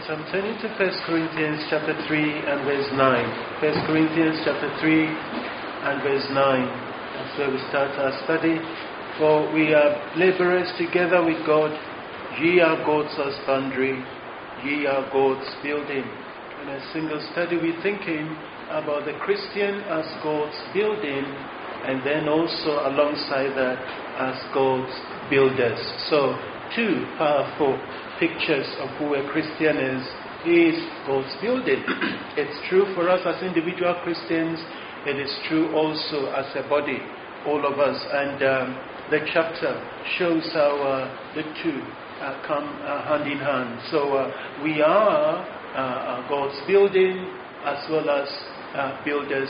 I'm turning to 1 Corinthians chapter 3 and verse 9. 1 Corinthians chapter 3 and verse 9. That's where we start our study. For we are laborers together with God. Ye are God's husbandry. Ye are God's building. In a single study, we're thinking about the Christian as God's building, and then also alongside that as God's builders. So, two powerful pictures of who a Christian is God's building. It's true for us as individual Christians. It is true also as a body, all of us. And the chapter shows how the two come hand in hand. So we are God's building as well as builders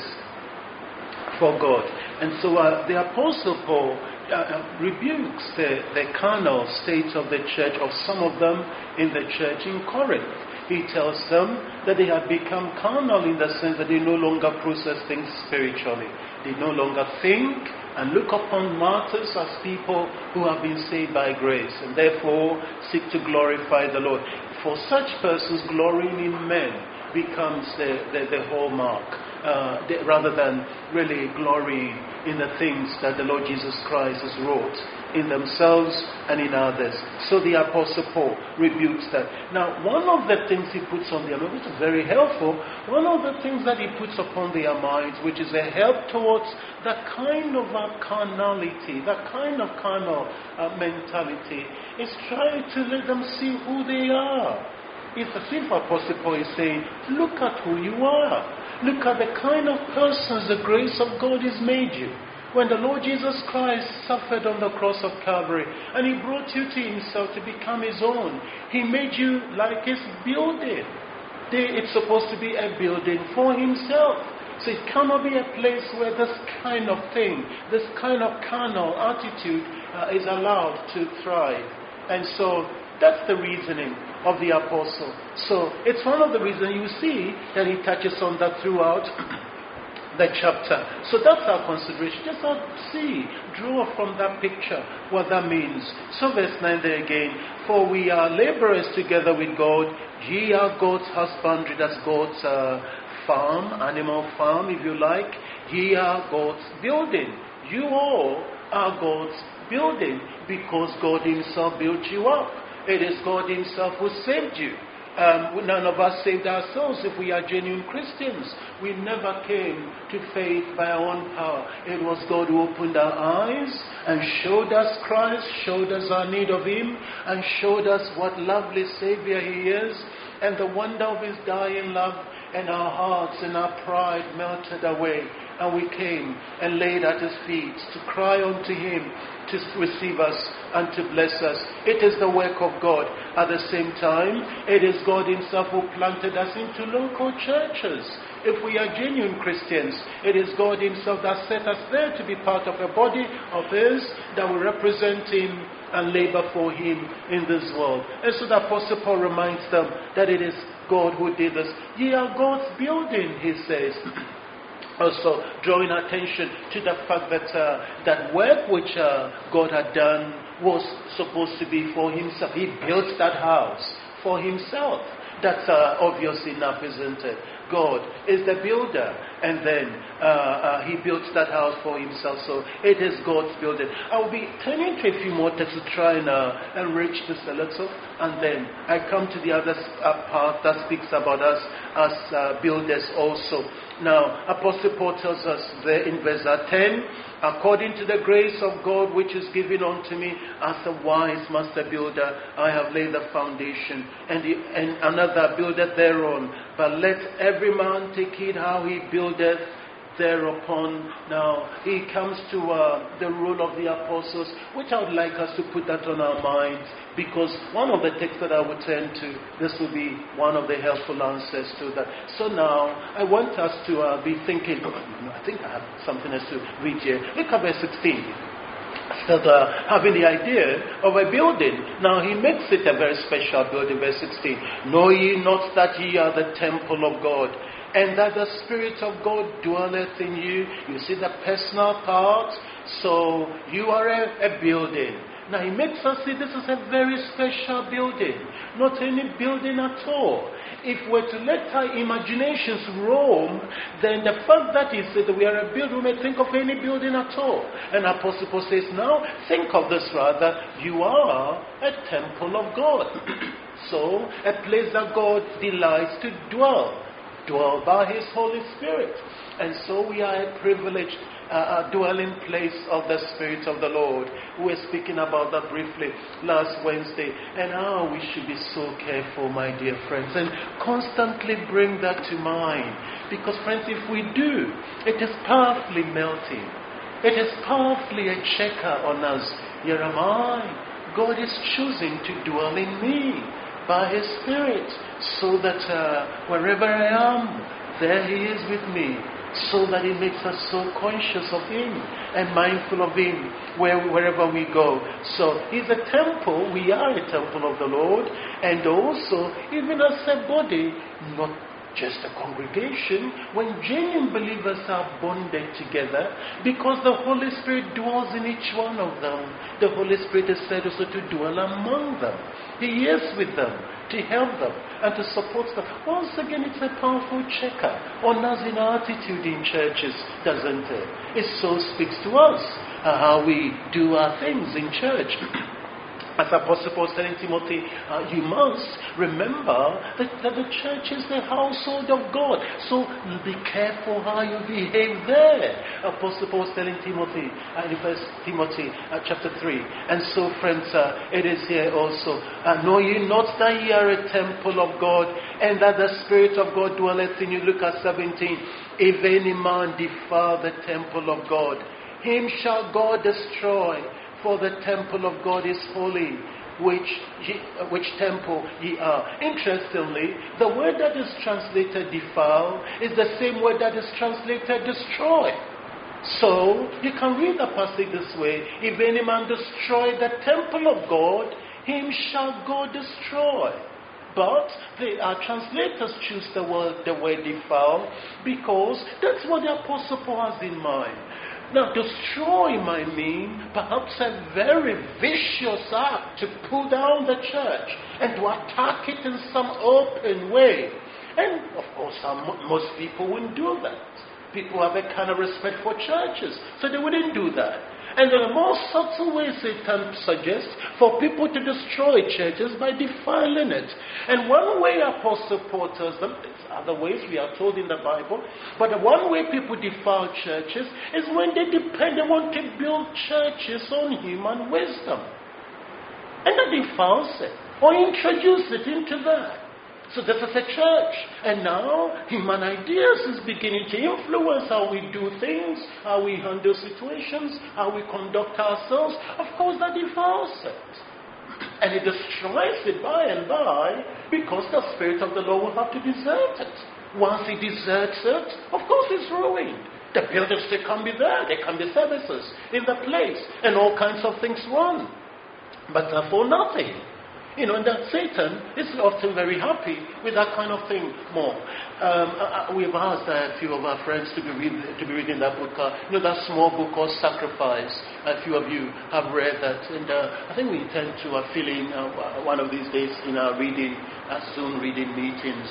for God. And so the Apostle Paul rebukes the carnal state of the church, of some of them in the church in Corinth. He tells them that they have become carnal in the sense that they no longer process things spiritually. They no longer think and look upon martyrs as people who have been saved by grace and therefore seek to glorify the Lord. For such persons, glorying in men becomes the hallmark, rather than really glorying in the things that the Lord Jesus Christ has wrought in themselves and in others. So the Apostle Paul rebukes that. Now, one of the things he puts on their mind, which is very helpful, one of the things that he puts upon their minds, which is a help towards that kind of carnality, that kind of carnal mentality, is trying to let them see who they are. It's as if Apostle Paul is saying, look at who you are. Look at the kind of persons the grace of God has made you. When the Lord Jesus Christ suffered on the cross of Calvary and He brought you to Himself to become His own, He made you like His building. It's supposed to be a building for Himself. So it cannot be a place where this kind of thing, this kind of carnal attitude is allowed to thrive. And so that's the reasoning of the apostle. So it's one of the reasons you see that he touches on that throughout the chapter. So that's our consideration. Just draw from that picture what that means. So verse 9 there again. For we are laborers together with God. Ye are God's husbandry. That's God's farm, animal farm if you like. Ye are God's building. You all are God's building because God Himself built you up. It is God Himself who saved you. None of us saved ourselves if we are genuine Christians. We never came to faith by our own power. It was God who opened our eyes and showed us Christ, showed us our need of Him, and showed us what lovely Savior He is, and the wonder of His dying love, and our hearts and our pride melted away. And we came and laid at His feet to cry unto Him to receive us and to bless us. It is the work of God. At the same time, it is God Himself who planted us into local churches. If we are genuine Christians, it is God Himself that set us there to be part of a body of His that will represent Him and labor for Him in this world. And so the Apostle Paul reminds them that it is God who did this. Ye are God's building, he says. Also drawing attention to the fact that that work which God had done was supposed to be for Himself. He built that house for Himself. That's obvious enough, isn't it? God is the builder, and then He built that house for Himself. So it is God's building. I'll be turning to a few more texts to try and enrich this a little, and then I come to the other part that speaks about us as builders also. Now, Apostle Paul tells us there in verse 10, according to the grace of God which is given unto me as a wise master builder, I have laid the foundation, and another buildeth thereon. But let every man take heed how he buildeth thereupon. Now, he comes to the role of the apostles, which I would like us to put that on our minds, because one of the texts that I would turn to, this will be one of the helpful answers to that. So now, I want us to be thinking, I think I have something else to read here. Look at verse 16. Instead having the idea of a building. Now he makes it a very special building, verse 16. Know ye not that ye are the temple of God, and that the Spirit of God dwelleth in you? You see the personal part. So you are a building. Now he makes us see this is a very special building, not any building at all. If we're to let our imaginations roam, then the fact that he said that we are a building, we may think of any building at all. And Apostle Paul says, now think of this rather, you are a temple of God. So, a place that God delights to dwell by his Holy Spirit. And so we are a privileged dwelling place of the Spirit of the Lord. We were speaking about that briefly last Wednesday, and how we should be so careful, my dear friends, and constantly bring that to mind. Because, friends, if we do, it is powerfully melting. It is powerfully a checker on us. Here am I. God is choosing to dwell in me by his Spirit, so that wherever I am, there he is with me. So that it makes us so conscious of him and mindful of him wherever we go. So he's a temple, we are a temple of the Lord, and also even as a body, not just a congregation, when genuine believers are bonded together, because the Holy Spirit dwells in each one of them. The Holy Spirit is said also to dwell among them. He is with them, to help them and to support them. Once again, it's a powerful checker on us in our attitude in churches, doesn't it? It so speaks to us how we do our things in church. As Apostle Paul said in Timothy, you must remember that the church is the household of God. So be careful how you behave there. Apostle Paul said in Timothy, in 1 Timothy chapter 3. And so, friends, it is here also. Know ye not that ye are a temple of God, and that the Spirit of God dwelleth in you? Look at 17. If any man defile the temple of God, him shall God destroy. For the temple of God is holy, which temple ye are. Interestingly, the word that is translated defile is the same word that is translated destroy. So, you can read the passage this way. If any man destroy the temple of God, him shall God destroy. But our translators choose the word defile because that's what the Apostle Paul has in mind. Now, destroy might mean perhaps a very vicious act to pull down the church and to attack it in some open way. And, of course, most people wouldn't do that. People have a kind of respect for churches, so they wouldn't do that. And there are more subtle ways Satan suggests for people to destroy churches by defiling it. And one way Apostle Paul tells them, other ways we are told in the Bible, but the one way people defile churches is when they want to build churches on human wisdom. And that defiles it, or introduce it into that. So this is a church, and now human ideas is beginning to influence how we do things, how we handle situations, how we conduct ourselves. Of course, that defiles it. And it destroys it by and by, because the Spirit of the Lord will have to desert it. Once he deserts it, of course it's ruined. The buildings, they can be there, there can be services in the place, and all kinds of things run. But for nothing. You know, and that Satan is often very happy with that kind of thing more. We've asked a few of our friends to be reading that book, that small book called Sacrifice. A few of you have read that, and I think we intend to fill in one of these days in our Zoom reading meetings.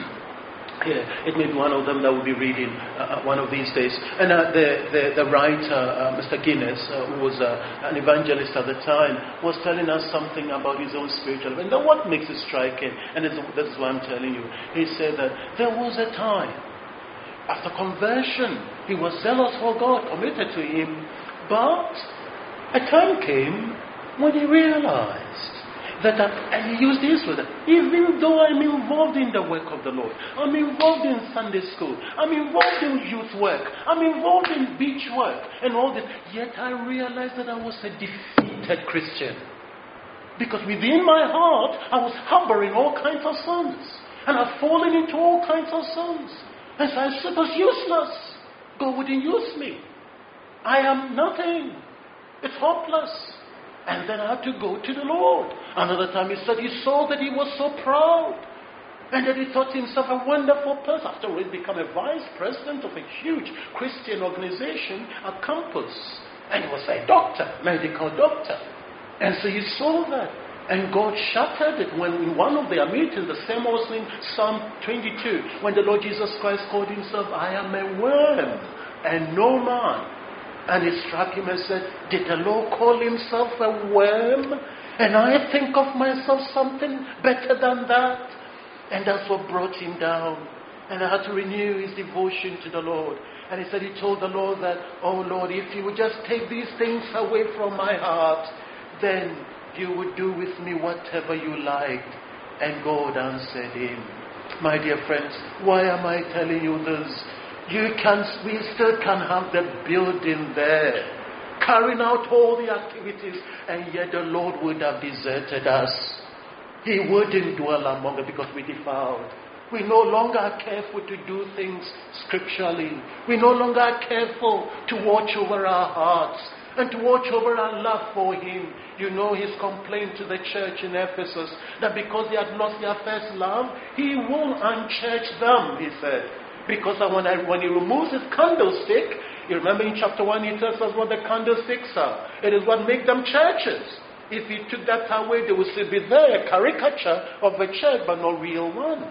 Yeah, it may be one of them that we'll be reading one of these days. And the writer, Mr. Guinness, who was an evangelist at the time, was telling us something about his own spiritual life. And then what makes it striking, and this is what I'm telling you, he said that there was a time, after conversion, he was zealous for God, committed to him, but a time came when he realized that, and he used this word, even though I'm involved in the work of the Lord, I'm involved in Sunday school, I'm involved in youth work, I'm involved in beach work, and all this, yet I realized that I was a defeated Christian. Because within my heart, I was harboring all kinds of sins, and I've fallen into all kinds of sins. And so I said, it was useless. God wouldn't use me. I am nothing. It's hopeless. And then I had to go to the Lord. Another time he said he saw that he was so proud. And that he thought himself a wonderful person. After all, he'd become a vice president of a huge Christian organization, a campus. And he was a doctor, medical doctor. And so you saw that. And God shattered it when in one of their meetings, the same was in Psalm 22, when the Lord Jesus Christ called himself, I am a worm and no man. And it struck him and said, did the Lord call himself a worm? And I think of myself something better than that. And that's what brought him down. And I had to renew his devotion to the Lord. And he said, he told the Lord that, oh Lord, if you would just take these things away from my heart, then you would do with me whatever you liked. And God answered him. My dear friends, why am I telling you this? We still can have the building there, carrying out all the activities, and yet the Lord would have deserted us. He wouldn't dwell among us because we defiled. We no longer are careful to do things scripturally. We no longer are careful to watch over our hearts and to watch over our love for Him. You know his complaint to the church in Ephesus, that because they had lost their first love, He will unchurch them, he said. Because when He removes His candlestick, you remember in chapter 1 He tells us what the candlesticks are. It is what makes them churches. If He took that away, there would still be there a caricature of a church, but no real one.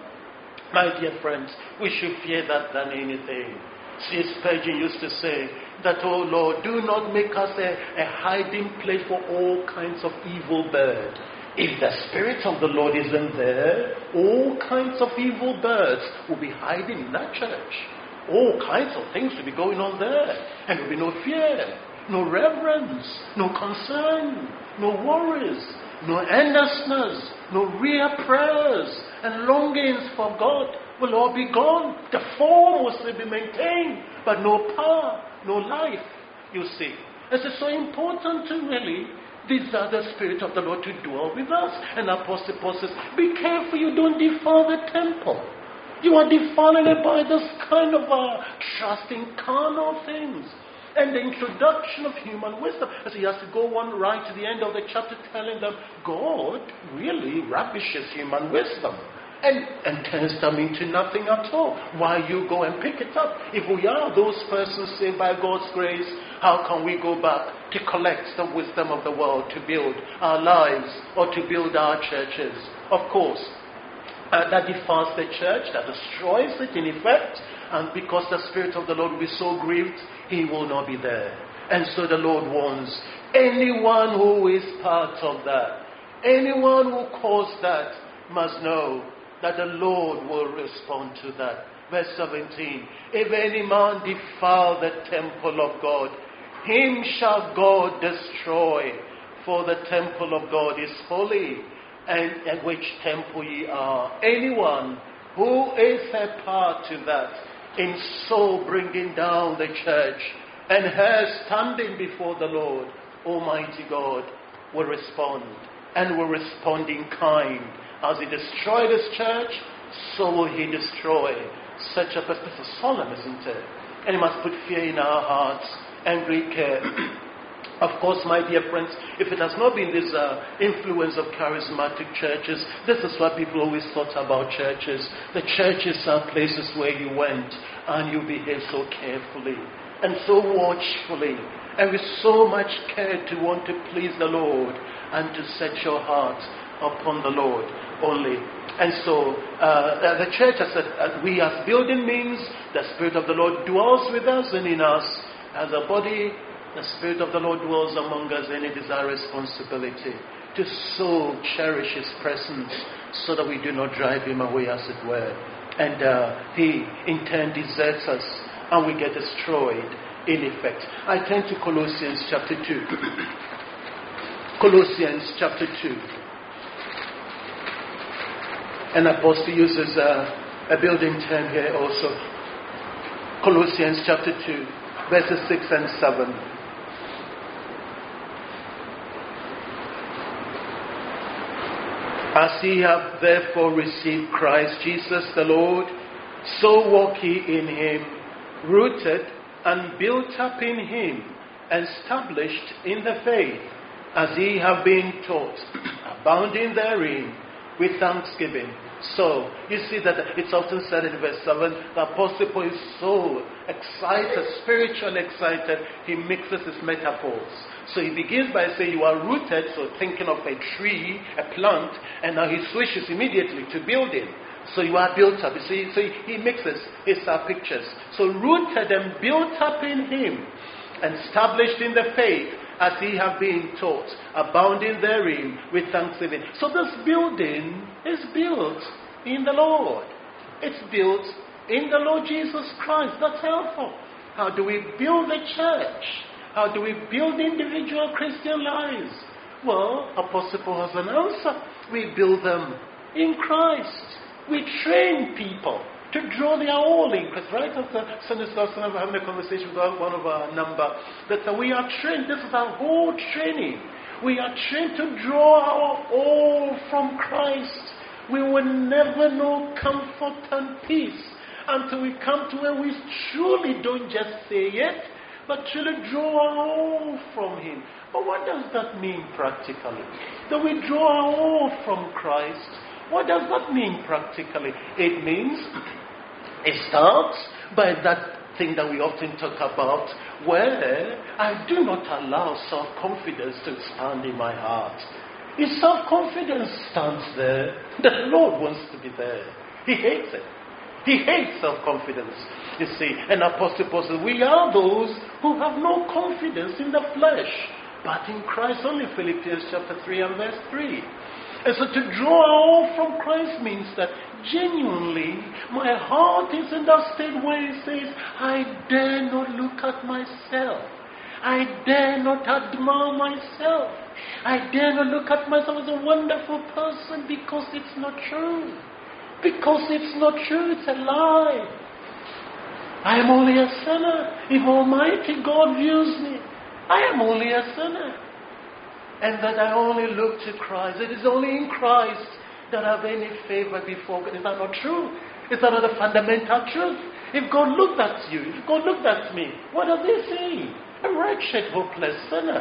My dear friends, we should fear that than anything. C.S. Spurgeon used to say that, oh Lord, do not make us a hiding place for all kinds of evil birds. If the Spirit of the Lord isn't there, all kinds of evil birds will be hiding in that church. All kinds of things will be going on there. And there will be no fear, no reverence, no concern, no worries, no earnestness, no real prayers and longings for God will all be gone. The form will still be maintained, but no power, no life, you see. This is so important to really desire the Spirit of the Lord to dwell with us. And Apostle Paul says, be careful you don't defile the temple. You are defiling it by this kind of trust in carnal things. And the introduction of human wisdom. As he has to go on right to the end of the chapter telling them, God really ravishes human wisdom and turns them into nothing at all. Why you go and pick it up? If we are those persons saved by God's grace, how can we go back to collect the wisdom of the world to build our lives or to build our churches? Of course, that defiles the church, that destroys it in effect. And because the Spirit of the Lord will be so grieved, He will not be there. And so the Lord warns anyone who is part of that, anyone who caused that, must know that the Lord will respond to that. Verse 17, if any man defile the temple of God, him shall God destroy, for the temple of God is holy, and at which temple ye are. Anyone who is a part to that, in so bringing down the church and her standing before the Lord, Almighty God will respond, and will respond in kind. As He destroyed His church, so will He destroy such a person. This is solemn, isn't it? And He must put fear in our hearts and great care. Of course, my dear friends, if it has not been this influence of charismatic churches, this is what people always thought about churches. The churches are places where you went and you behaved so carefully and so watchfully and with so much care to want to please the Lord and to set your heart upon the Lord only. And so the church has said, we as building means the Spirit of the Lord dwells with us and in us. As a body, the Spirit of the Lord dwells among us, and it is our responsibility to so cherish His presence so that we do not drive Him away, as it were. And He in turn deserts us and we get destroyed in effect. I turn to Colossians chapter 2. Colossians chapter 2. An apostle uses a building term here also. Colossians chapter 2, verses 6 and 7. As ye have therefore received Christ Jesus the Lord, so walk ye in Him, rooted and built up in Him, and established in the faith, as ye have been taught, abounding therein with thanksgiving. So, you see that it's often said in verse 7, the Apostle Paul is so excited, spiritually excited, he mixes his metaphors. So he begins by saying you are rooted, so thinking of a tree, a plant, and now he switches immediately to building. So you are built up. You see, so he mixes his pictures. So rooted and built up in him, and established in the faith, as ye have been taught, abounding therein with thanksgiving. So this building is built in the Lord. It's built in the Lord Jesus Christ. That's helpful. How do we build the church? How do we build individual Christian lives? Well, Apostle Paul has an answer. We build them in Christ. We train people to draw their all in. Because right after Sunday school, I was having a conversation with one of our number, that we are trained. This is our whole training. We are trained to draw our all from Christ. We will never know comfort and peace until we come to where we truly don't just say it, but truly draw our all from Him. But what does that mean practically? That we draw our all from Christ. What does that mean practically? It means it starts by that thing that we often talk about, where I do not allow self-confidence to stand in my heart. If self-confidence stands there, the Lord wants to be there. He hates it. He hates self-confidence, you see. And Apostle Paul says, we are those who have no confidence in the flesh, but in Christ only. Philippians chapter 3 and verse 3. And so to draw all from Christ means that genuinely my heart is in that state where it says, I dare not look at myself. I dare not admire myself. I dare not look at myself as a wonderful person, because it's not true. Because it's not true, it's a lie. I am only a sinner. If Almighty God views me, I am only a sinner. And that I only look to Christ. It is only in Christ that I have any favor before God. Is that not true? Is that not a fundamental truth? If God looked at you, if God looked at me, what does He see? A wretched, hopeless sinner.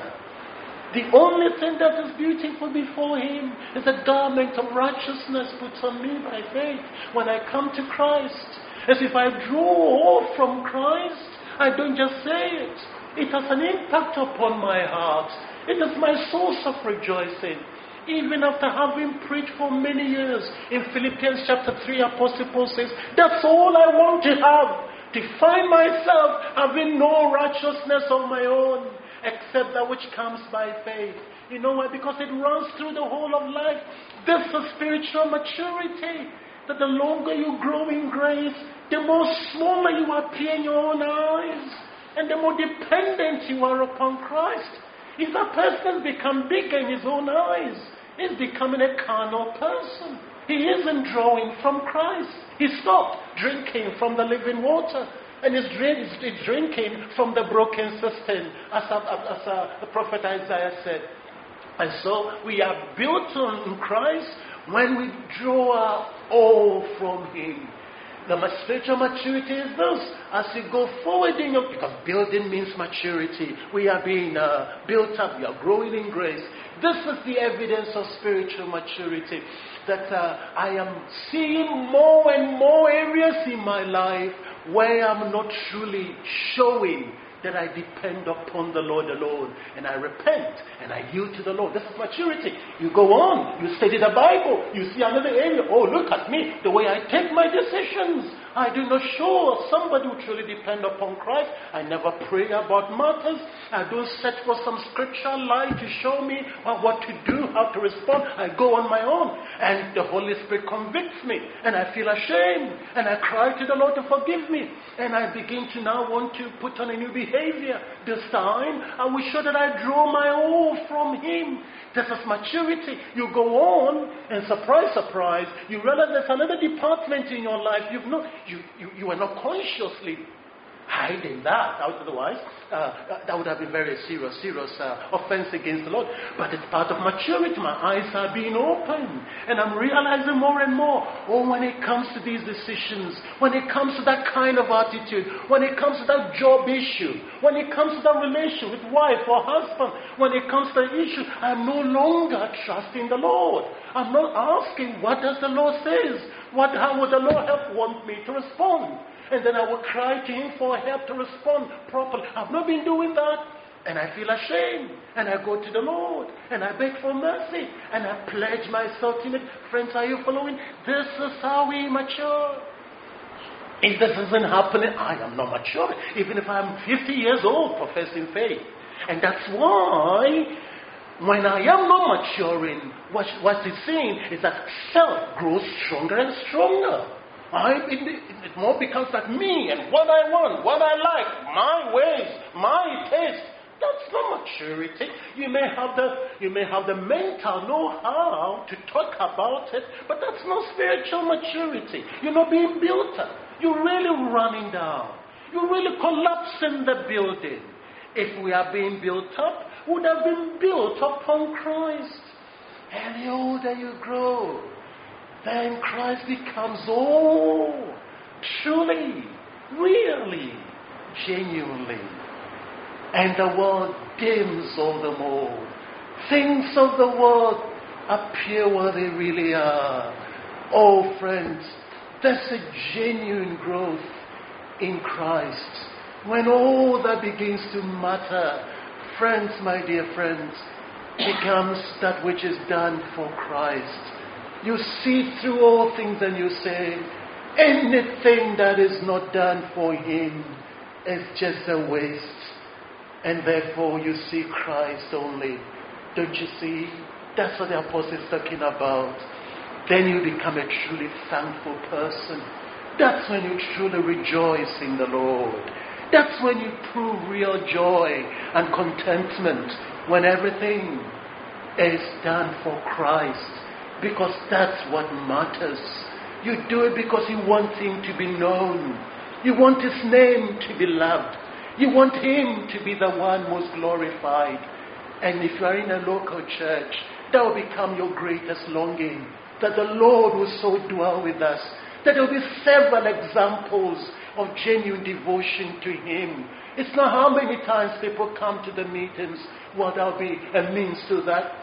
The only thing that is beautiful before Him is a garment of righteousness put on me by faith when I come to Christ. As if I draw all from Christ, I don't just say it. It has an impact upon my heart. It is my source of rejoicing. Even after having preached for many years, in Philippians chapter 3, Apostle Paul says, that's all I want to have, to find myself having no righteousness of my own, except that which comes by faith. You know why? Because it runs through the whole of life. This is spiritual maturity. That the longer you grow in grace, the more smaller you appear in your own eyes, and the more dependent you are upon Christ. If that person becomes bigger in his own eyes, he's becoming a carnal person. He isn't drawing from Christ. He stopped drinking from the living water, and is drinking from the broken cistern, as the prophet Isaiah said. And so we are built on Christ when we draw our all from Him. The spiritual maturity is this. As you go forward in your, because building means maturity. We are being built up. We are growing in grace. This is the evidence of spiritual maturity. That I am seeing more and more areas in my life where I'm not truly showing that I depend upon the Lord alone. And I repent and I yield to the Lord. This is maturity. You go on. You study the Bible. You see another area. Oh, look at me. The way I take my decisions. I do not show somebody who truly depend upon Christ. I never pray about matters. I don't search for some scripture light to show me what to do, how to respond. I go on my own. And the Holy Spirit convicts me. And I feel ashamed. And I cry to the Lord to forgive me. And I begin to now want to put on a new behavior. This time, I will show that I draw my all from Him. This is maturity. You go on, and surprise, you realize there's another department in your life you are not consciously hiding that. Otherwise, that would have been very serious offense against the Lord. But it's part of maturity. My eyes are being opened. And I'm realizing more and more, when it comes to these decisions, when it comes to that kind of attitude, when it comes to that job issue, when it comes to that relation with wife or husband, when it comes to that issue, I'm no longer trusting the Lord. I'm not asking, what does the Lord say? How would the Lord want me to respond? And then I will cry to Him for help to respond properly. I've not been doing that. And I feel ashamed. And I go to the Lord. And I beg for mercy. And I pledge myself to Him. Friends, are you following? This is how we mature. If this isn't happening, I am not mature. Even if I'm 50 years old professing faith. And that's why, when I am not maturing, what it's saying is that self grows stronger and stronger. It more becomes like me and what I want, what I like, my ways, my taste. That's not maturity. You may have the mental know-how to talk about it, but that's not spiritual maturity. You're not being built up. You're really running down. You're really collapsing the building. If we are being built up, we would have been built upon Christ. And the older you grow, then Christ becomes truly, really, genuinely. And the world dims all the more. Things of the world appear what they really are. Oh, friends, there's a genuine growth in Christ. When all that begins to matter, friends, my dear friends, becomes that which is done for Christ. You see through all things and you say, anything that is not done for Him is just a waste. And therefore you see Christ only. Don't you see? That's what the apostle is talking about. Then you become a truly thankful person. That's when you truly rejoice in the Lord. That's when you prove real joy and contentment, when everything is done for Christ. Because that's what matters. You do it because you want Him to be known. You want His name to be loved. You want Him to be the one most glorified. And if you are in a local church, that will become your greatest longing. That the Lord will so dwell with us. That there will be several examples of genuine devotion to Him. It's not how many times people come to the meetings. What will be a means to that.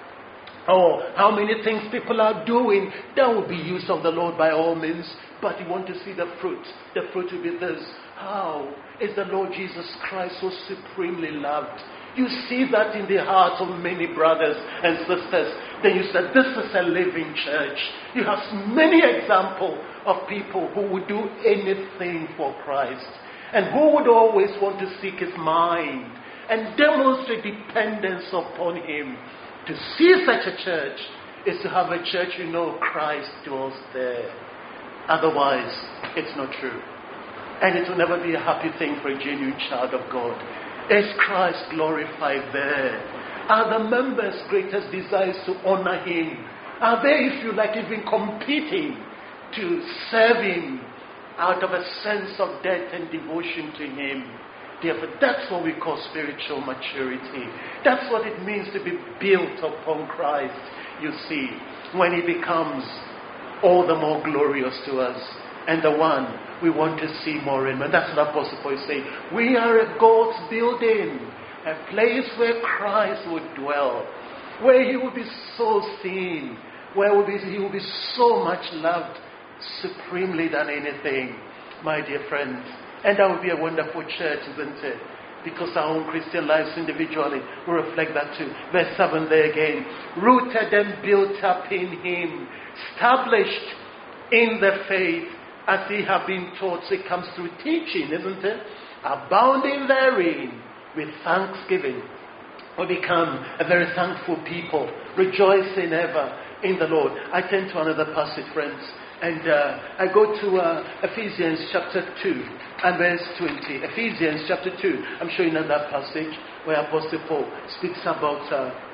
Oh, how many things people are doing. That will be use of the Lord by all means. But you want to see the fruit. The fruit will be this. How is the Lord Jesus Christ so supremely loved? You see that in the hearts of many brothers and sisters. Then you say, this is a living church. You have many examples of people who would do anything for Christ. And who would always want to seek His mind and demonstrate dependence upon Him. To see such a church is to have a church you know Christ dwells there. Otherwise, it's not true. And it will never be a happy thing for a genuine child of God. Is Christ glorified there? Are the members' greatest desires to honor Him? Are they, if you like, even competing to serve Him out of a sense of debt and devotion to Him? Therefore, that's what we call spiritual maturity. That's what it means to be built upon Christ, you see, when He becomes all the more glorious to us and the one we want to see more in. And that's what Apostle Paul is saying. We are a God's building, a place where Christ would dwell, where He will be so seen, where He will be so much loved supremely than anything, my dear friends. And that would be a wonderful church, isn't it? Because our own Christian lives individually will reflect that too. Verse 7 there again. Rooted and built up in Him, established in the faith as ye have been taught. So it comes through teaching, isn't it? Abounding therein with thanksgiving. We become a very thankful people, rejoicing ever in the Lord. I turn to another passage, friends. And I go to Ephesians chapter 2 and verse 20. Ephesians chapter 2. I'm showing you that passage where Apostle Paul speaks about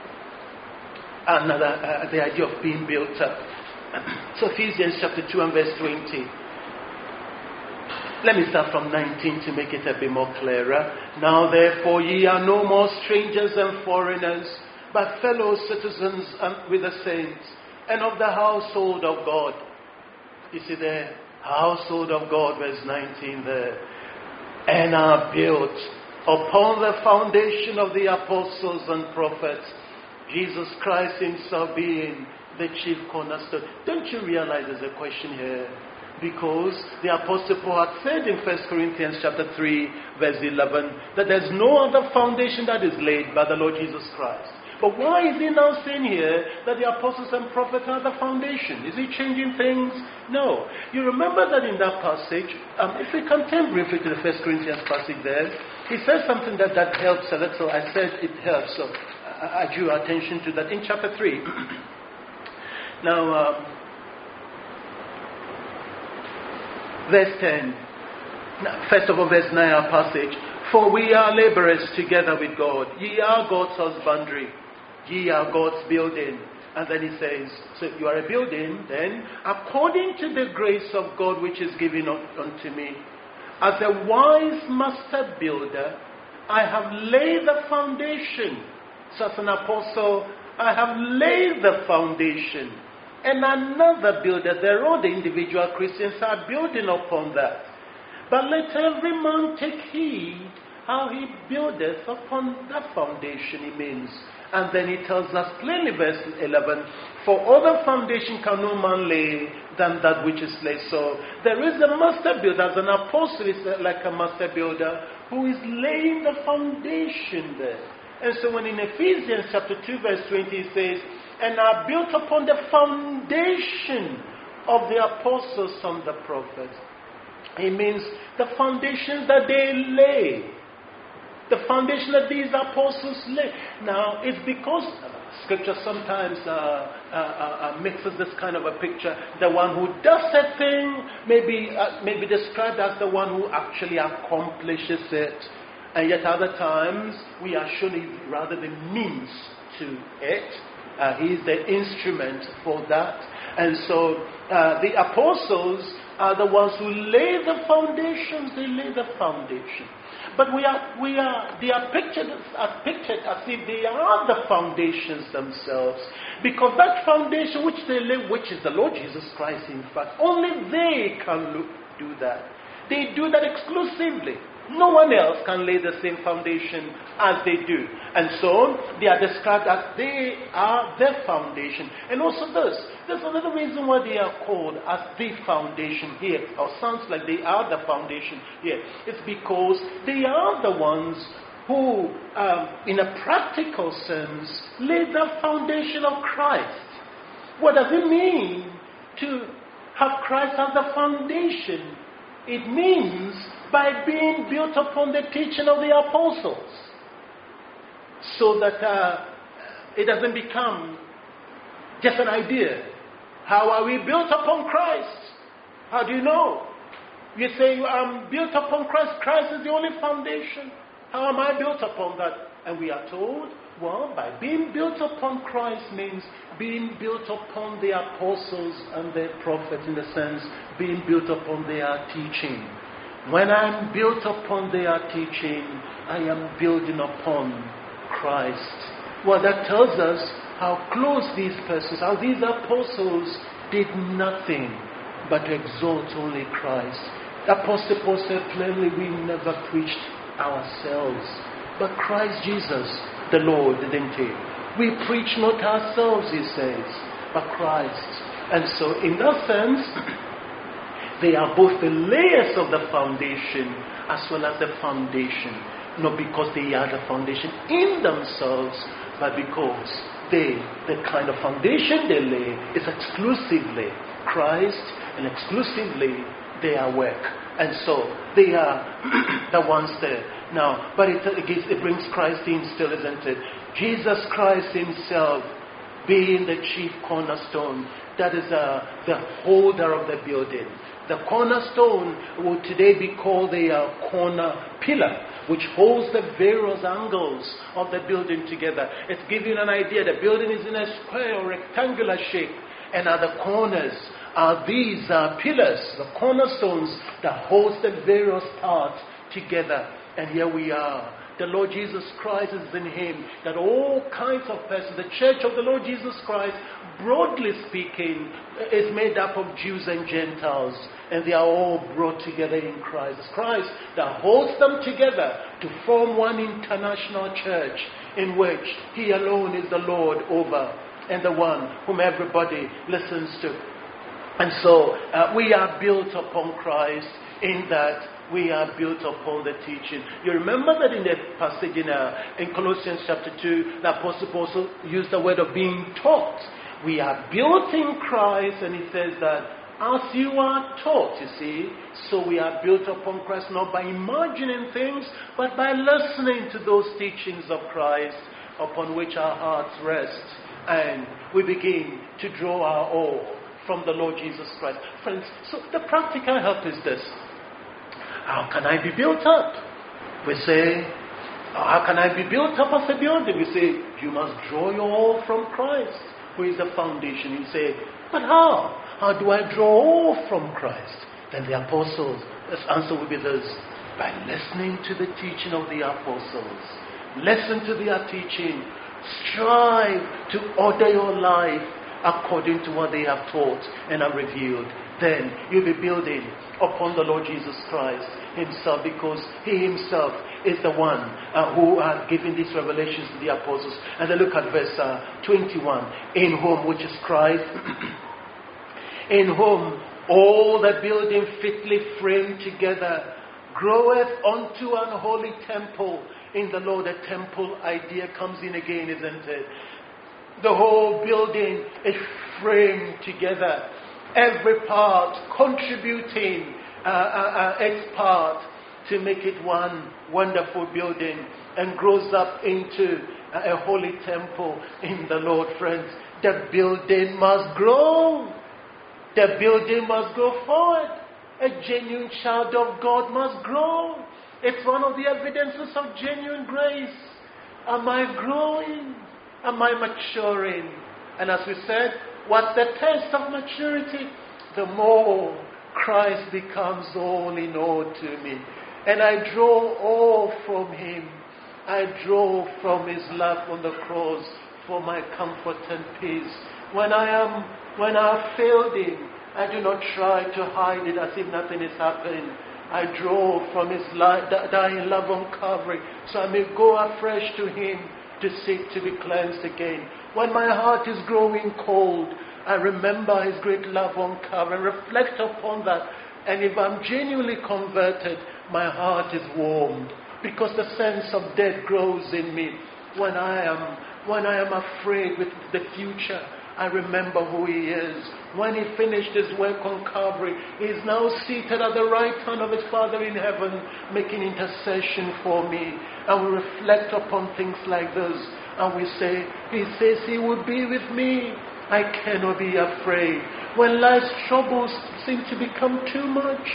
the idea of being built up. So Ephesians chapter 2 and verse 20. Let me start from 19 to make it a bit more clearer. Now therefore ye are no more strangers and foreigners, but fellow citizens with the saints, and of the household of God. You see there, household of God, verse 19 there. And are built upon the foundation of the apostles and prophets, Jesus Christ himself being the chief cornerstone. Don't you realize there's a question here? Because the Apostle Paul had said in 1 Corinthians chapter 3, verse 11, that there's no other foundation that is laid by the Lord Jesus Christ. But why is he now saying here that the apostles and prophets are the foundation? Is he changing things? No. You remember that in that passage, if we can turn briefly to the 1 Corinthians passage there, he says something that helps a little. I said it helps, so I drew attention to that in chapter 3. Now, verse 10. First of all, verse 9, our passage. For we are laborers together with God. Ye are God's husbandry. Ye are God's building. And then he says, so you are a building, then, according to the grace of God which is given unto me. As a wise master builder, I have laid the foundation. So as an apostle, I have laid the foundation. And another builder, their own individual Christians, are building upon that. But let every man take heed how he buildeth upon that foundation, he means. And then he tells us plainly, verse 11, for other foundation can no man lay than that which is laid. So there is a master builder, as an apostle is like a master builder, who is laying the foundation there. And so when in Ephesians chapter 2 verse 20 it says, and are built upon the foundation of the apostles and the prophets. It means the foundations that they lay. The foundation that these apostles lay. Now, it's because Scripture sometimes mixes this kind of a picture. The one who does a thing may be described as the one who actually accomplishes it. And yet other times, we are surely rather the means to it. He is the instrument for that. And so the apostles are the ones who lay the foundations. They lay the foundation. But they are pictured as if they are the foundations themselves. Because that foundation which they lay, which is the Lord Jesus Christ, in fact, only they can do that. They do that exclusively. No one else can lay the same foundation as they do. And so, they are described as they are the foundation. And also there's another reason why they are called as the foundation here. Or sounds like they are the foundation here. It's because they are the ones who, in a practical sense, lay the foundation of Christ. What does it mean to have Christ as the foundation? It means by being built upon the teaching of the apostles. So that it doesn't become just an idea. How are we built upon Christ? How do you know? You say, I'm built upon Christ. Christ is the only foundation. How am I built upon that? And we are told, well, by being built upon Christ means being built upon the apostles and the prophets, in the sense, being built upon their teaching. When I'm built upon their teaching, I am building upon Christ. Well, that tells us how close these persons, how these apostles did nothing but to exalt only Christ. Apostle Paul said plainly, we never preached ourselves, but Christ Jesus, the Lord, didn't he? We preach not ourselves, he says, but Christ. And so, in that sense, they are both the layers of the foundation as well as the foundation. Not because they are the foundation in themselves, but because the kind of foundation they lay is exclusively Christ and exclusively their work. And so they are the ones there. Now, but it brings Christ in still, isn't it? Jesus Christ himself being the chief cornerstone. That is the holder of the building. The cornerstone would today be called the corner pillar, which holds the various angles of the building together. It's giving you an idea. The building is in a square or rectangular shape, and at the corners These are pillars, the cornerstones that hold the various parts together. And here we are. The Lord Jesus Christ is in him. That all kinds of persons, the church of the Lord Jesus Christ, broadly speaking, is made up of Jews and Gentiles. And they are all brought together in Christ. It's Christ that holds them together to form one international church in which he alone is the Lord over and the one whom everybody listens to. And so we are built upon Christ in that we are built upon the teaching. You remember that in the passage in Colossians chapter 2, the Apostle also used the word of being taught. We are built in Christ, and he says that as you are taught, you see, so we are built upon Christ not by imagining things, but by listening to those teachings of Christ upon which our hearts rest. And we begin to draw our all from the Lord Jesus Christ. Friends, so the practical help is this. How can I be built up? We say, how can I be built up as a building? We say, you must draw your all from Christ, who is the foundation. You say, but how? How do I draw all from Christ? Then the apostles, the answer will be this: by listening to the teaching of the apostles. Listen to their teaching. Strive to order your life according to what they have taught and have revealed. Then you'll be building upon the Lord Jesus Christ himself, because he himself is the one who has given these revelations to the apostles. And then look at verse 21. In whom, which is Christ, in whom all the building fitly framed together groweth unto an holy temple in the Lord. The temple idea comes in again, isn't it? The whole building is framed together. Every part contributing its part to make it one wonderful building, and grows up into a holy temple in the Lord. Friends, the building must grow. The building must go forward. A genuine child of God must grow. It's one of the evidences of genuine grace. Am I growing? Am I maturing? And as we said, what's the test of maturity? The more Christ becomes all in all to me. And I draw all from him. I draw from his love on the cross for my comfort and peace. When I have failed him, I do not try to hide it as if nothing is happening. I draw from his dying love on Calvary, so I may go afresh to him to seek to be cleansed again. When my heart is growing cold, I remember his great love on Calvary and reflect upon that. And if I'm genuinely converted, my heart is warmed, because the sense of death grows in me. When I am afraid with the future, I remember who he is. When he finished his work on Calvary, he is now seated at the right hand of his Father in heaven, making intercession for me. And we reflect upon things like this, and we say, he says he will be with me. I cannot be afraid. When life's troubles seem to become too much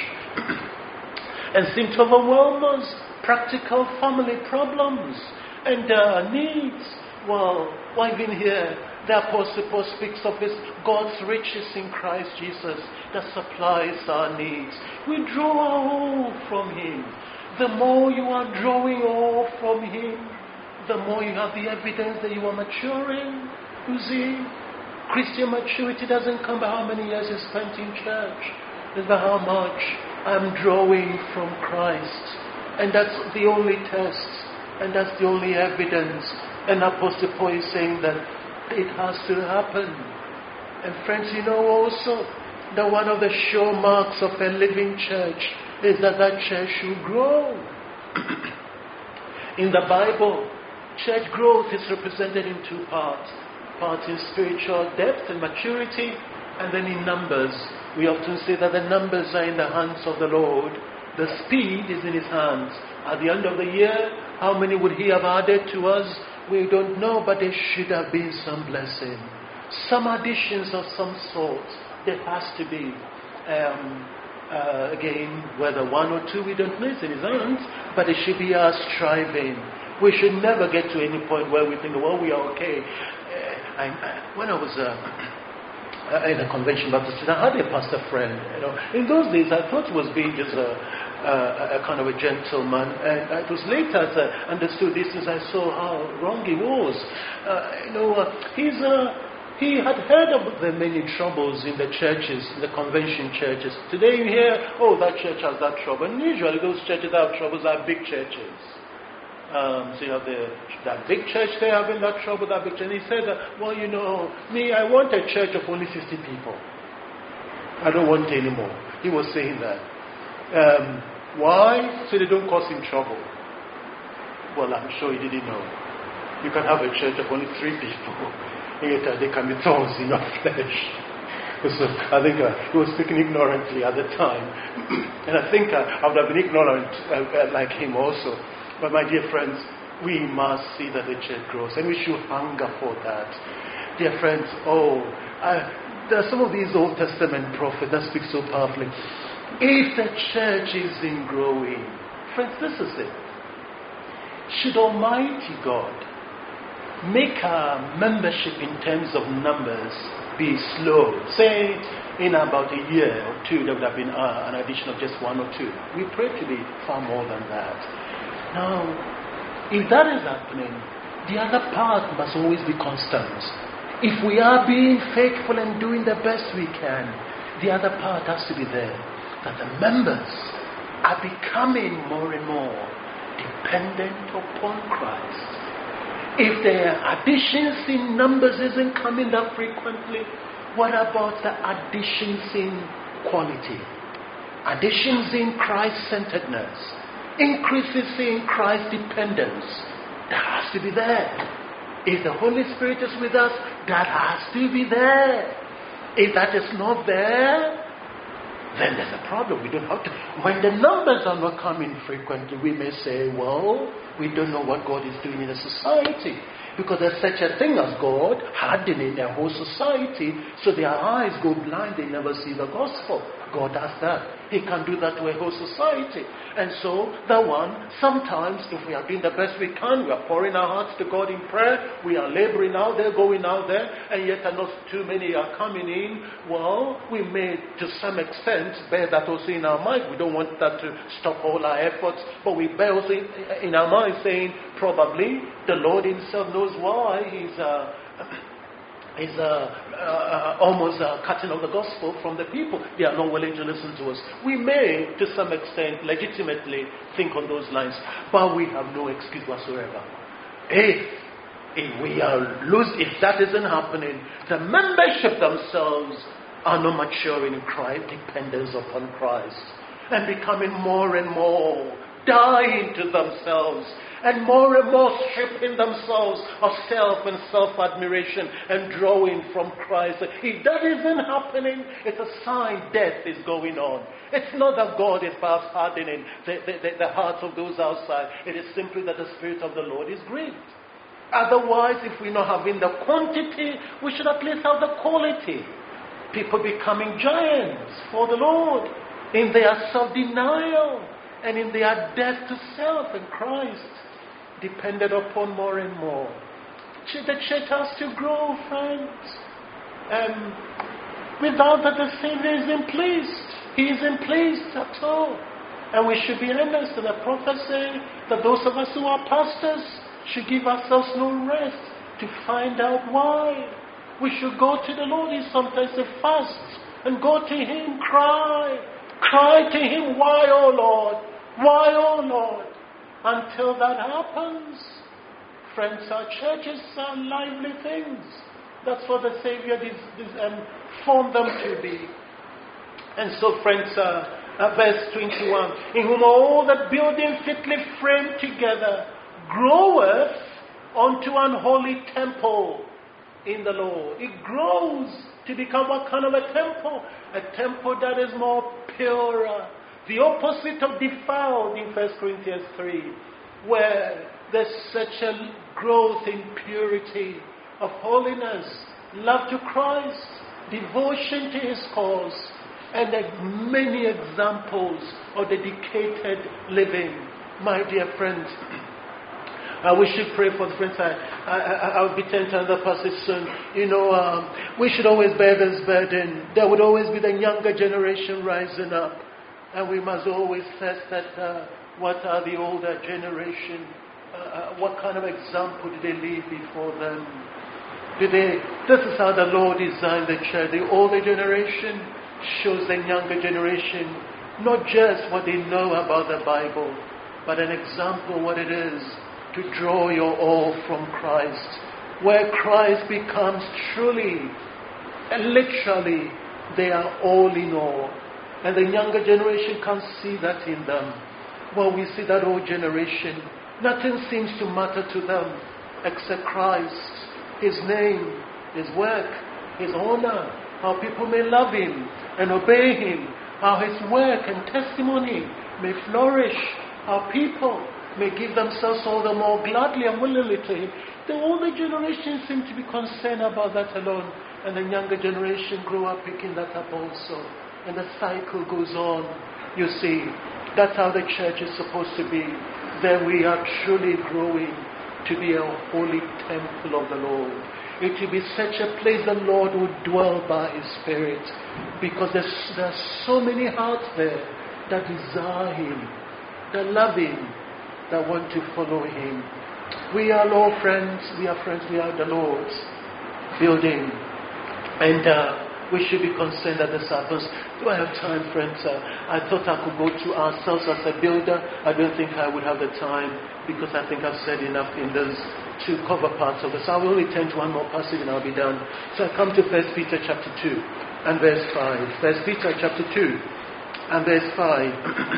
and seem to overwhelm us, practical family problems and needs, well, even here, the Apostle Paul speaks of his God's riches in Christ Jesus that supplies our needs. We draw all from him. The more you are drawing all from him, the more you have the evidence that you are maturing. You see, Christian maturity doesn't come by how many years you spent in church. It's by how much I'm drawing from Christ. And that's the only test. And that's the only evidence. And Apostle Paul is saying that it has to happen. And friends, you know also that one of the sure marks of a living church is that that church should grow. In the Bible, church growth is represented in two parts. Part in spiritual depth and maturity, and then in numbers. We often say that the numbers are in the hands of the Lord. The speed is in his hands. At the end of the year, how many would he have added to us? We don't know, but there should have been some blessing. Some additions of some sort. There has to be. Again, whether one or two, we don't know, it's in his hands, but it should be our striving. We should never get to any point where we think, well, we are okay. When I was in a convention Baptist church. I had a pastor friend. In those days, I thought he was being just a kind of a gentleman, and it was later as I understood this as I saw how wrong he was. He had heard of the many troubles in the churches, the convention churches. Today you hear, oh, that church has that trouble. And usually those churches that have troubles are big churches. So you have that big church there having that trouble, that big church. And he said, well, me, I want a church of only 50 people. I don't want any more. He was saying that. Why? So they don't cause him trouble. Well, I'm sure he didn't know. You can have a church of only 3 people. Yet they can be thorns in your flesh. So I think he was speaking ignorantly at the time. And I think I would have been ignorant like him also. But my dear friends, we must see that the church grows. And we should hunger for that. Dear friends, there are some of these Old Testament prophets that speak so powerfully. If the church isn't growing, friends, this is it. Should Almighty God make our membership in terms of numbers be slow? Say, in about a year or 2, there would have been an addition of just 1 or 2. We pray to be far more than that. Now, if that is happening, the other part must always be constant. If we are being faithful and doing the best we can, the other part has to be there. That the members are becoming more and more dependent upon Christ. If the additions in numbers isn't coming that frequently, what about the additions in quality? Additions in Christ-centeredness, increases in Christ-dependence. That has to be there. If the Holy Spirit is with us, that has to be there. If that is not there, then there's a problem. We don't have to. When the numbers are not coming frequently, we may say, well, we don't know what God is doing in the society. Because there's such a thing as God hardening their whole society, so their eyes go blind, they never see the gospel. God does that. He can do that to a whole society. And so, sometimes, if we are doing the best we can, we are pouring our hearts to God in prayer, we are laboring out there, going out there, and yet not too many are coming in, well, we may, to some extent, bear that also in our mind. We don't want that to stop all our efforts, but we bear also in our mind saying, probably, the Lord Himself knows why He's almost cutting off the gospel from the people. They are not willing to listen to us. We may, to some extent, legitimately think on those lines, but we have no excuse whatsoever. If that isn't happening, the membership themselves are not maturing in Christ, dependence upon Christ, and becoming more and more dying to themselves, and more stripping themselves of self and self-admiration and drawing from Christ. If that isn't happening, it's a sign death is going on. It's not that God is perhaps hardening the hearts of those outside. It is simply that the Spirit of the Lord is grieved. Otherwise, if we're not having the quantity, we should at least have the quality. People becoming giants for the Lord in their self-denial and in their death to self and Christ, depended upon more and more. The church has to grow, friends. Without that, the Savior isn't pleased. He isn't pleased at all. And we should be earnest in the prophecy that those of us who are pastors should give ourselves no rest to find out why. We should go to the Lord. He sometimes says fast and go to Him, cry to Him, why, oh Lord? Why, oh Lord? Until that happens, friends, our churches are lively things. That's what the Savior formed them to be. And so, friends, verse 21, in whom all the building fitly framed together groweth unto an holy temple in the Lord. It grows to become what kind of a temple? A temple that is more purer. The opposite of defiled in 1 Corinthians 3, where there's such a growth in purity, of holiness, love to Christ, devotion to His cause, and many examples of dedicated living. My dear friends, We should pray for the friends. I'll be telling another passage soon. We should always bear this burden. There would always be the younger generation rising up. And we must always test that what are the older generation? What kind of example do they leave before them? This is how the Lord designed the church. The older generation shows the younger generation not just what they know about the Bible, but an example of what it is to draw your all from Christ, where Christ becomes truly and literally they are all in all. And the younger generation can't see that in them. Well, we see that old generation, nothing seems to matter to them except Christ, His name, His work, His honor, how people may love Him and obey Him, how His work and testimony may flourish, how people may give themselves all the more gladly and willingly to Him. The older generation seem to be concerned about that alone, and the younger generation grow up picking that up also. And the cycle goes on. You see, that's how the church is supposed to be. Then we are truly growing to be a holy temple of the Lord. It will be such a place the Lord will dwell by His Spirit, because there are so many hearts there that desire Him, that love Him, that want to follow Him. We are Lord friends. We are friends. We are the Lord's building, and we should be concerned that this happens. Do I have time, friends? I thought I could go to ourselves as a builder. I don't think I would have the time, because I think I've said enough in this to cover parts of this. I will only turn to one more passage and I'll be done. So I come to 1 Peter chapter 2 and verse 5. 1 Peter chapter 2 and verse 5.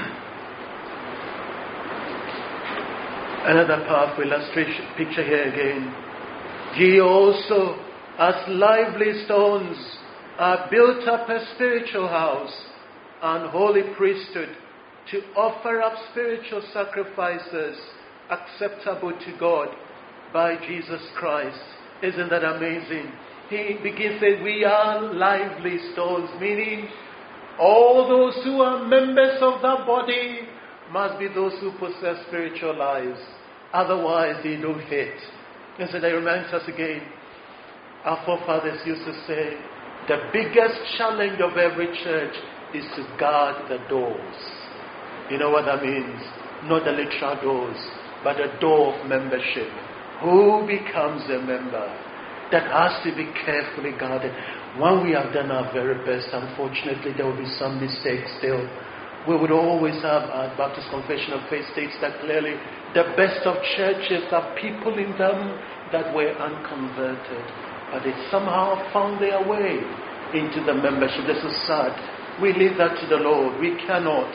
Another powerful illustration, picture here again. Ye also, as lively stones, are built up a spiritual house, an holy priesthood, to offer up spiritual sacrifices acceptable to God by Jesus Christ. Isn't that amazing? He begins saying, we are lively stones, meaning all those who are members of that body must be those who possess spiritual lives. Otherwise, they don't fit. And so that reminds us again, our forefathers used to say, the biggest challenge of every church is to guard the doors. You know what that means? Not the literal doors, but the door of membership. Who becomes a member? That has to be carefully guarded. When we have done our very best, unfortunately, there will be some mistakes still. We would always have, our Baptist Confession of Faith states that clearly, the best of churches have people in them that were unconverted. But they somehow found their way into the membership. This is sad. We leave that to the Lord. We cannot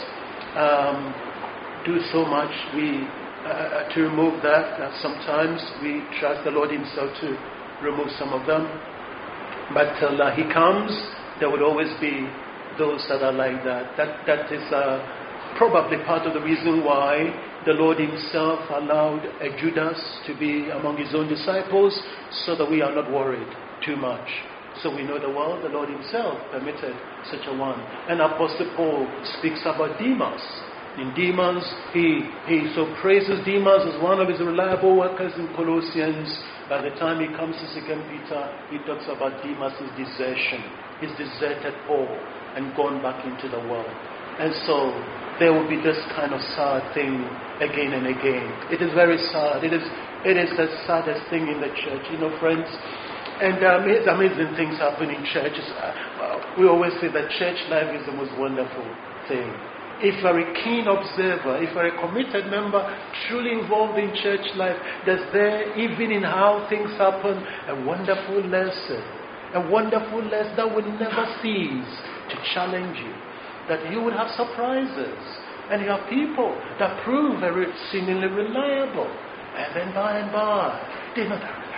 do so much to remove that. Sometimes we trust the Lord Himself to remove some of them. But till He comes, there would always be those that are like that. That is probably part of the reason why the Lord Himself allowed a Judas to be among His own disciples, so that we are not worried too much. So we know the world, the Lord Himself permitted such a one. And Apostle Paul speaks about Demas. In Demas, he so praises Demas as one of his reliable workers in Colossians. By the time he comes to 2 Peter, he talks about Demas' desertion. He's deserted Paul and gone back into the world. And so there will be this kind of sad thing again and again. It is very sad. It is the saddest thing in the church, friends. And amazing things happen in churches. We always say that church life is the most wonderful thing. If you're a keen observer, if you're a committed member, truly involved in church life, there's there, even in how things happen, a wonderful lesson. A wonderful lesson that will never cease to challenge you. That you would have surprises. And you have people that prove very seemingly reliable. And then by and by, they're not reliable.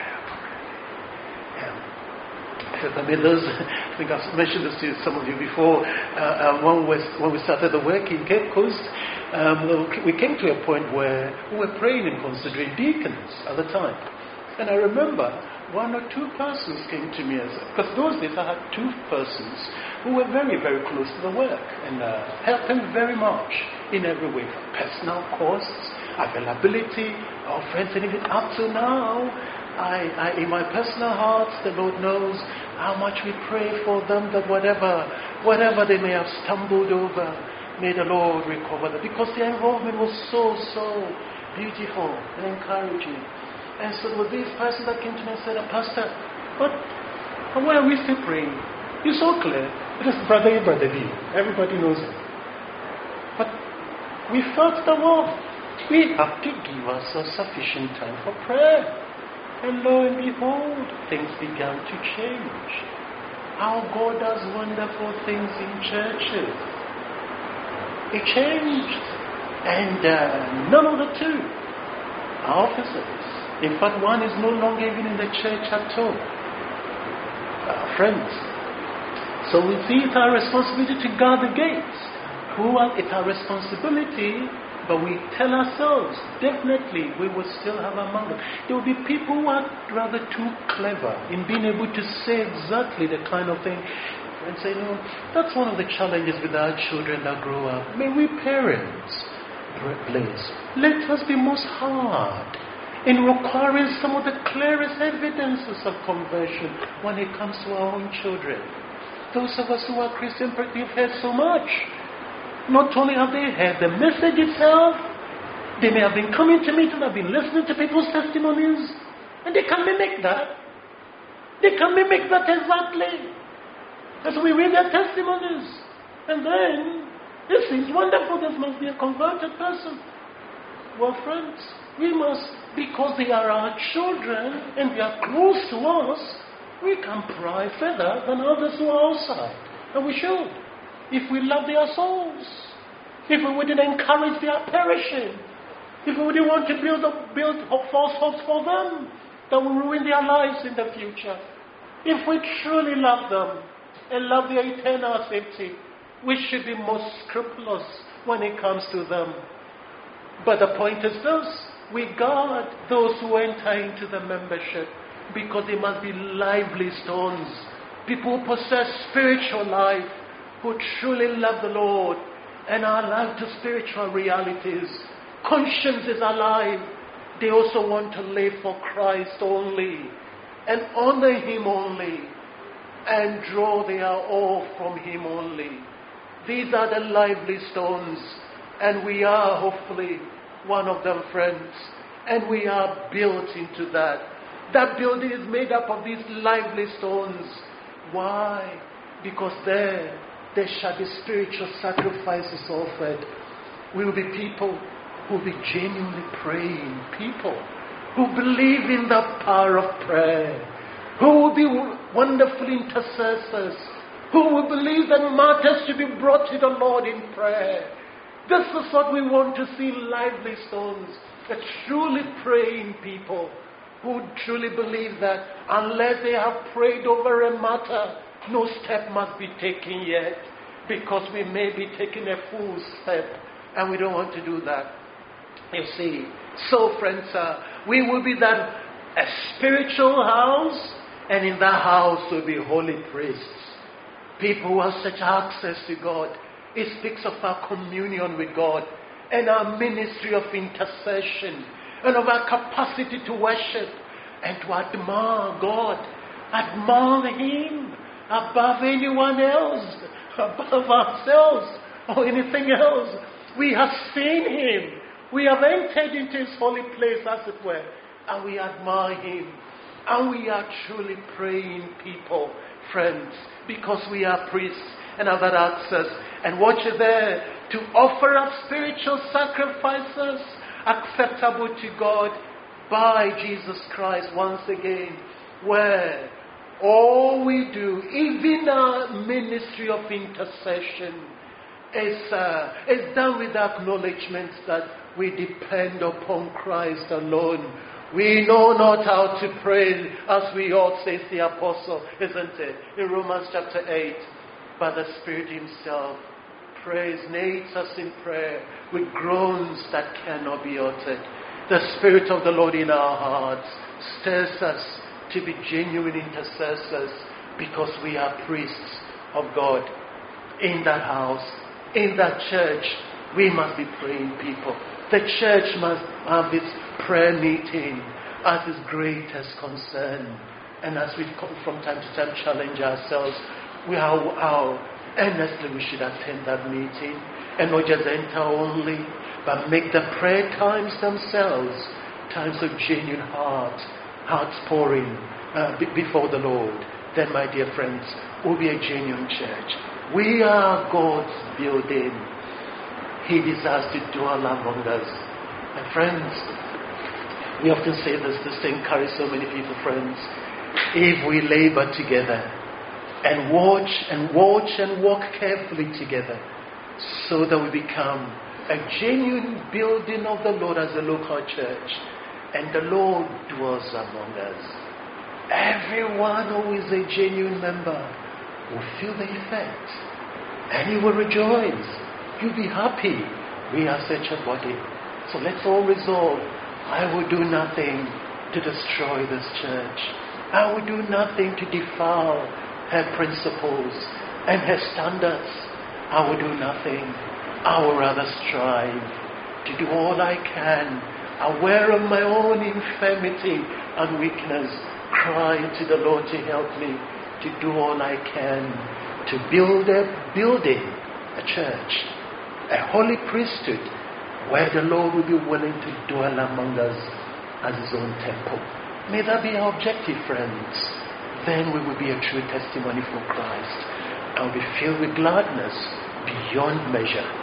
I think I've mentioned this to some of you before. When we started the work in Cape Coast, we came to a point where we were praying and considering deacons at the time. And I remember one or two persons came to me, because those days I had two persons who were very, very close to the work and helped them very much in every way, from personal costs availability of friends, and even up to now, I in my personal heart, the Lord knows how much we pray for them, that whatever they may have stumbled over, may the Lord recover them, because their involvement was so beautiful and encouraging. And so with this person that came to me and said, Pastor, why are we still praying? You're so clear. It is brother A, brother B. Everybody knows it. But we felt the Lord. We have to give ourselves sufficient time for prayer. And lo and behold, things began to change. How God does wonderful things in churches. It changed. And none of the two are officers. In fact, one is no longer even in the church at all. Friends. So we see it's our responsibility to guard the gates. It's our responsibility, but we tell ourselves, definitely we will still have among them. There will be people who are rather too clever in being able to say exactly the kind of thing and say, no, that's one of the challenges with our children that grow up. May we parents, please, let us be most hard in requiring some of the clearest evidences of conversion when it comes to our own children. Those of us who are Christian, we've heard so much. Not only have they heard the message itself, they may have been coming to meetings, have been listening to people's testimonies, and they can mimic that. They can mimic that exactly. As we read their testimonies. And then, this seems wonderful, this must be a converted person. Well, friends, we must, because they are our children and they are close to us, we can pry further than others who are outside. And we should. If we love their souls. If we wouldn't encourage their perishing. If we wouldn't want to build false hopes for them that will ruin their lives in the future. If we truly love them and love their eternal safety, we should be most scrupulous when it comes to them. But the point is this, we guard those who enter into the membership because they must be lively stones. People who possess spiritual life, who truly love the Lord and are alive to spiritual realities. Conscience is alive. They also want to live for Christ only and honor Him only and draw their all from Him only. These are the lively stones, and we are hopefully one of them, friends, and we are built into that. That building is made up of these lively stones. Why? Because there shall be spiritual sacrifices offered. We will be people who will be genuinely praying, people who believe in the power of prayer, who will be wonderful intercessors, who will believe that matters should be brought to the Lord in prayer. This is what we want to see, lively stones, a truly praying people who truly believe that unless they have prayed over a matter, no step must be taken yet, because we may be taking a full step, and we don't want to do that. You see, so friends, we will be a spiritual house, and in that house will be holy priests, people who have such access to God. It speaks of our communion with God and our ministry of intercession and of our capacity to worship and to admire God, admire Him above anyone else, above ourselves or anything else. We have seen Him. We have entered into His holy place, as it were, and we admire Him. And we are truly praying people, friends, because we are priests and have that access. And what is there? To offer up spiritual sacrifices acceptable to God by Jesus Christ once again, where all we do, even our ministry of intercession, is done with the acknowledgement that we depend upon Christ alone. We know not how to pray as we ought, says the apostle, isn't it? In Romans chapter 8. But the Spirit Himself nates us in prayer with groans that cannot be uttered. The Spirit of the Lord in our hearts stirs us to be genuine intercessors because we are priests of God. In that house, in that church, we must be praying people. The church must have its prayer meeting as its greatest concern. And as we from time to time challenge ourselves, how earnestly we should attend that meeting. And not just enter only, but make the prayer times themselves times of genuine hearts pouring before the Lord. Then, my dear friends, we'll be a genuine church. We are God's building. He desires to dwell among us. And friends, we often say this to encourage so many people, friends. If we labor together and watch and walk carefully together, so that we become a genuine building of the Lord as a local church, and the Lord dwells among us. Everyone who is a genuine member will feel the effect, and you will rejoice. You'll be happy. We are such a body. So let's all resolve, I will do nothing to destroy this church. I will do nothing to defile her principles and her standards. I will do nothing. I will rather strive to do all I can, aware of my own infirmity and weakness, crying to the Lord to help me to do all I can to build a building, a church, a holy priesthood, where the Lord will be willing to dwell among us as His own temple. May that be our objective, friends. Then we will be a true testimony for Christ and will be filled with gladness beyond measure